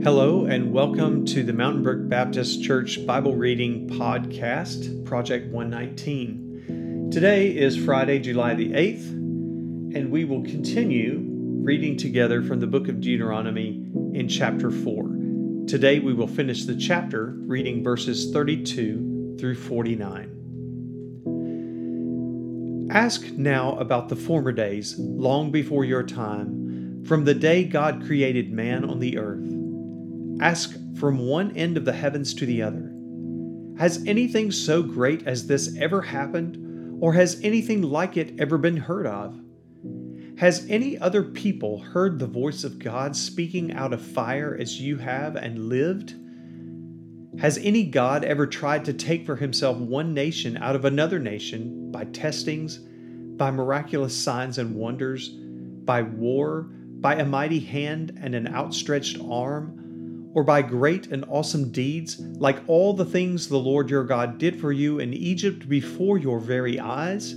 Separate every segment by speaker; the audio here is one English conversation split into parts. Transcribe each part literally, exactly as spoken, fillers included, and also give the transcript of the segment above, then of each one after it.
Speaker 1: Hello, and welcome to the Mountain Brook Baptist Church Bible Reading Podcast, Project one nineteen. Today is Friday, July the eighth, and we will continue reading together from the book of Deuteronomy in chapter four. Today we will finish the chapter reading verses thirty-two through forty-nine. Ask now about the former days, long before your time, from the day God created man on the earth. Ask from one end of the heavens to the other. Has anything so great as this ever happened, or has anything like it ever been heard of? Has any other people heard the voice of God speaking out of fire as you have and lived? Has any God ever tried to take for himself one nation out of another nation by testings, by miraculous signs and wonders, by war, by a mighty hand and an outstretched arm, or by great and awesome deeds, like all the things the Lord your God did for you in Egypt before your very eyes?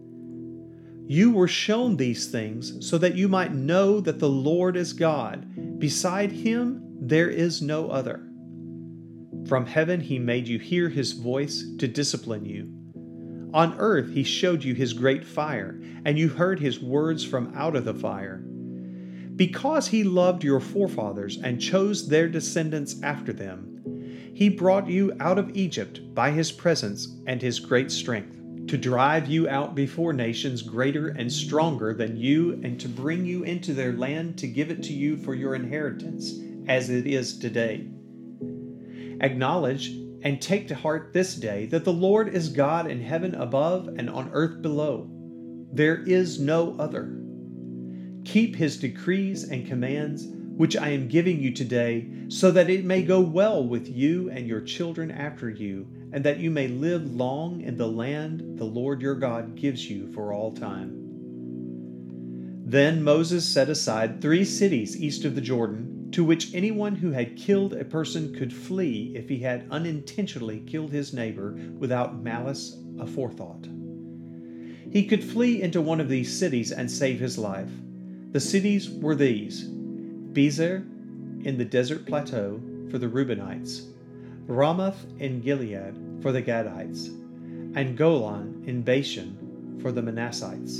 Speaker 1: You were shown these things so that you might know that the Lord is God. Beside him there is no other. From heaven he made you hear his voice to discipline you. On earth he showed you his great fire, and you heard his words from out of the fire. Because he loved your forefathers and chose their descendants after them, he brought you out of Egypt by his presence and his great strength, to drive you out before nations greater and stronger than you, and to bring you into their land to give it to you for your inheritance, as it is today. Acknowledge and take to heart this day that the Lord is God in heaven above and on earth below. There is no other. Keep his decrees and commands, which I am giving you today, so that it may go well with you and your children after you, and that you may live long in the land the Lord your God gives you for all time. Then Moses set aside three cities east of the Jordan, to which anyone who had killed a person could flee if he had unintentionally killed his neighbor without malice aforethought. He could flee into one of these cities and save his life. The cities were these: Bezer in the desert plateau for the Reubenites, Ramoth in Gilead for the Gadites, and Golan in Bashan for the Manassites.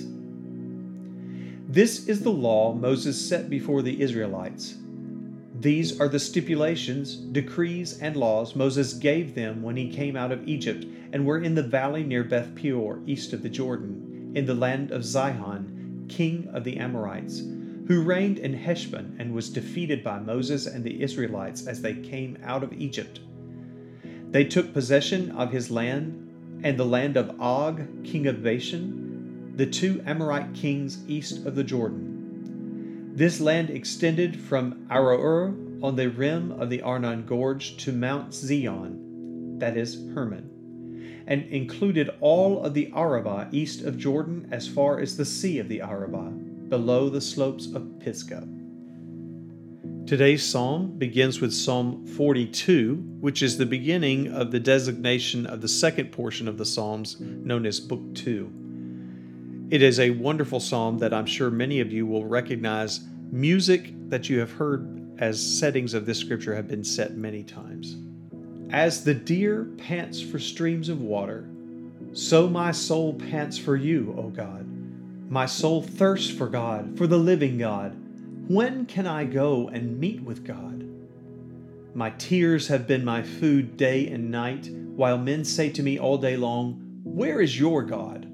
Speaker 1: This is the law Moses set before the Israelites. These are the stipulations, decrees, and laws Moses gave them when he came out of Egypt and were in the valley near Beth Peor, east of the Jordan, in the land of Sihon, king of the Amorites, who reigned in Heshbon and was defeated by Moses and the Israelites as they came out of Egypt. They took possession of his land and the land of Og, king of Bashan, the two Amorite kings east of the Jordan. This land extended from Aroer on the rim of the Arnon Gorge to Mount Zion, that is Hermon, and included all of the Arabah east of Jordan as far as the Sea of the Arabah, below the slopes of Pisgah. Today's psalm begins with Psalm forty-two, which is the beginning of the designation of the second portion of the Psalms, known as Book two. It is a wonderful psalm that I'm sure many of you will recognize. Music that you have heard as settings of this scripture have been set many times. As the deer pants for streams of water, so my soul pants for you, O God. My soul thirsts for God, for the living God. When can I go and meet with God? My tears have been my food day and night, while men say to me all day long, "Where is your God?"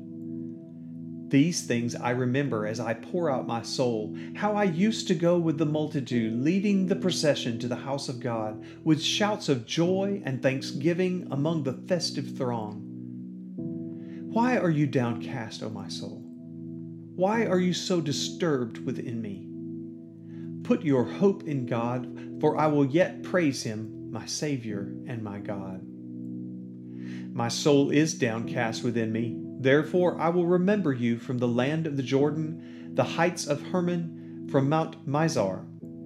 Speaker 1: These things I remember as I pour out my soul, how I used to go with the multitude, leading the procession to the house of God, with shouts of joy and thanksgiving among the festive throng. Why are you downcast, O my soul? Why are you so disturbed within me? Put your hope in God, for I will yet praise him, my Savior and my God. My soul is downcast within me. Therefore I will remember you from the land of the Jordan, the heights of Hermon, from Mount Mizar.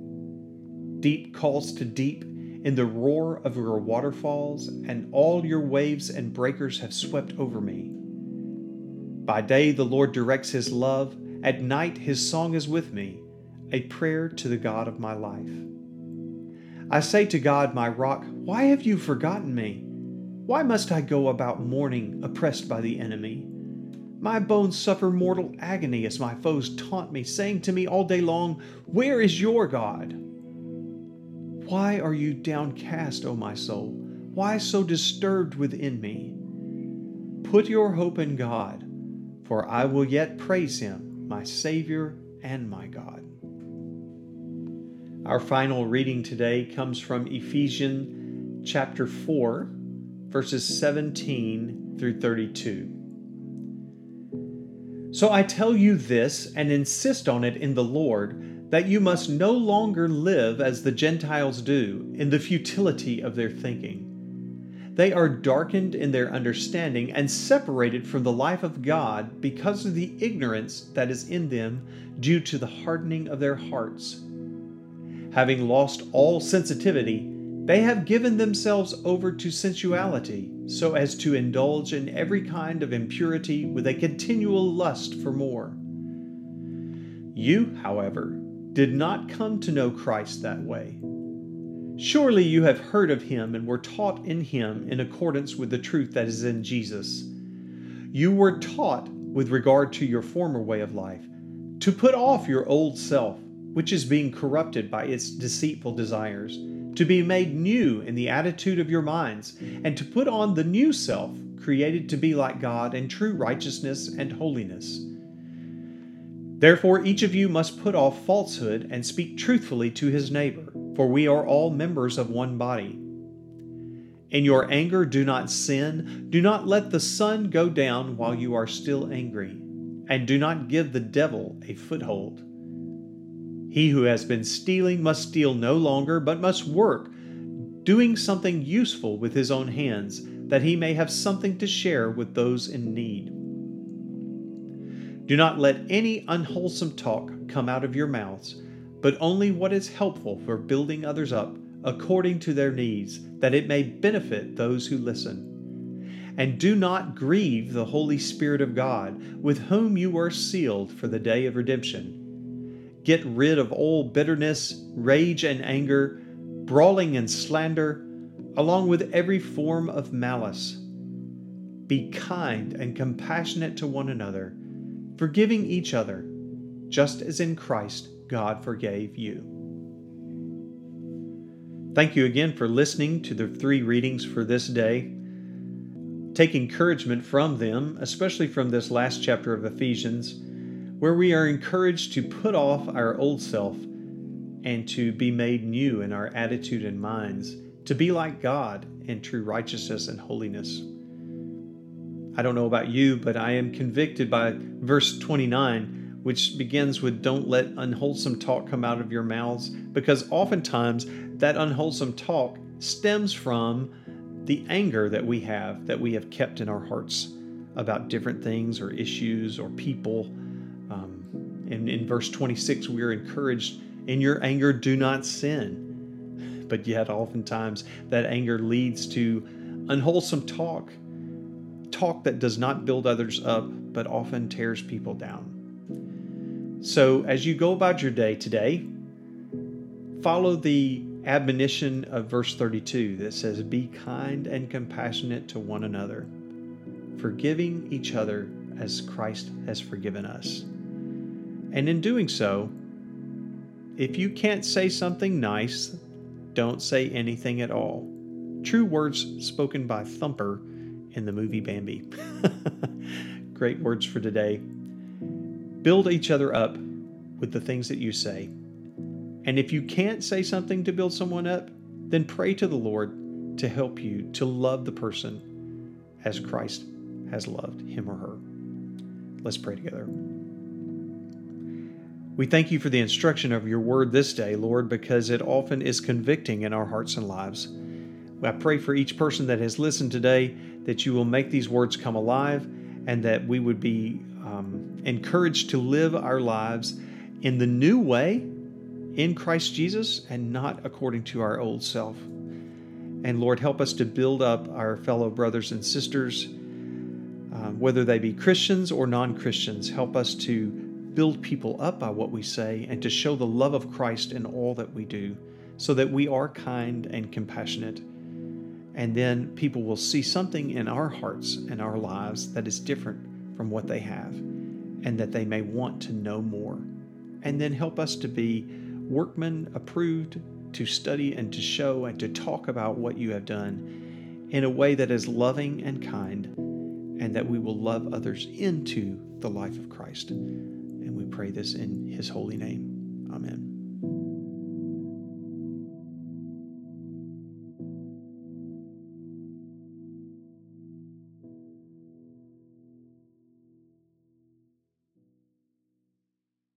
Speaker 1: Deep calls to deep in the roar of your waterfalls, and all your waves and breakers have swept over me. By day the Lord directs his love, at night his song is with me, a prayer to the God of my life. I say to God, my rock, why have you forgotten me? Why must I go about mourning, oppressed by the enemy? My bones suffer mortal agony as my foes taunt me, saying to me all day long, where is your God? Why are you downcast, O my soul? Why so disturbed within me? Put your hope in God, for I will yet praise him, my Savior and my God. Our final reading today comes from Ephesians chapter four, verses seventeen through thirty-two. So I tell you this and insist on it in the Lord, that you must no longer live as the Gentiles do, in the futility of their thinking. They are darkened in their understanding and separated from the life of God because of the ignorance that is in them due to the hardening of their hearts. Having lost all sensitivity, they have given themselves over to sensuality, so as to indulge in every kind of impurity with a continual lust for more. You, however, did not come to know Christ that way. Surely you have heard of him and were taught in him in accordance with the truth that is in Jesus. You were taught, with regard to your former way of life, to put off your old self, which is being corrupted by its deceitful desires, to be made new in the attitude of your minds, and to put on the new self, created to be like God in true righteousness and holiness. Therefore each of you must put off falsehood and speak truthfully to his neighbor, for we are all members of one body. In your anger do not sin, do not let the sun go down while you are still angry, and do not give the devil a foothold. He who has been stealing must steal no longer, but must work, doing something useful with his own hands, that he may have something to share with those in need. Do not let any unwholesome talk come out of your mouths, but only what is helpful for building others up according to their needs, that it may benefit those who listen. And do not grieve the Holy Spirit of God, with whom you were sealed for the day of redemption. Get rid of all bitterness, rage and anger, brawling and slander, along with every form of malice. Be kind and compassionate to one another, forgiving each other, just as in Christ God forgave you. Thank you again for listening to the three readings for this day. Take encouragement from them, especially from this last chapter of Ephesians, where we are encouraged to put off our old self and to be made new in our attitude and minds, to be like God in true righteousness and holiness. I don't know about you, but I am convicted by verse twenty-nine, which begins with, don't let unwholesome talk come out of your mouths, because oftentimes that unwholesome talk stems from the anger that we have, that we have kept in our hearts about different things or issues or people. Um, and in verse twenty-six, we are encouraged, in your anger, do not sin. But yet oftentimes that anger leads to unwholesome talk, talk that does not build others up, but often tears people down. So as you go about your day today, follow the admonition of verse thirty-two that says, be kind and compassionate to one another, forgiving each other as Christ has forgiven us. And in doing so, if you can't say something nice, don't say anything at all. True words spoken by Thumper in the movie Bambi. Great words for today. Build each other up with the things that you say. And if you can't say something to build someone up, then pray to the Lord to help you to love the person as Christ has loved him or her. Let's pray together. We thank you for the instruction of your word this day, Lord, because it often is convicting in our hearts and lives. I pray for each person that has listened today that you will make these words come alive and that we would be um, encouraged to live our lives in the new way in Christ Jesus and not according to our old self. And Lord, help us to build up our fellow brothers and sisters, uh, whether they be Christians or non-Christians. Help us to build people up by what we say and to show the love of Christ in all that we do, so that we are kind and compassionate. And then people will see something in our hearts and our lives that is different from what they have, and that they may want to know more. And then help us to be workmen approved to study and to show and to talk about what you have done in a way that is loving and kind, and that we will love others into the life of Christ. And we pray this in His holy name. Amen.